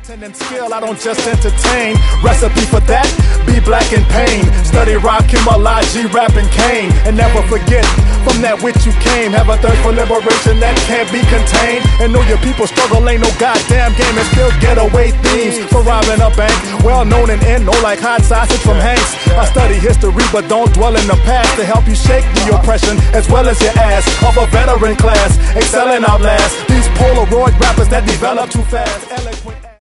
content and skill, I don't just entertain. Recipe for that, be black in pain. Study Rakim Allah, G-Rap and Kane. And never forget, from that which you came. Have a thirst for liberation that can't be contained. And know your people struggle ain't no goddamn game. And still getaway themes for robbing a bank. Well known and in, know like hot sausage from Hanks. I study history but don't dwell in the past. To help you shake the oppression as well as your ass. Of a veteran class, excelling outlast these Polaroid rappers that develop too fast.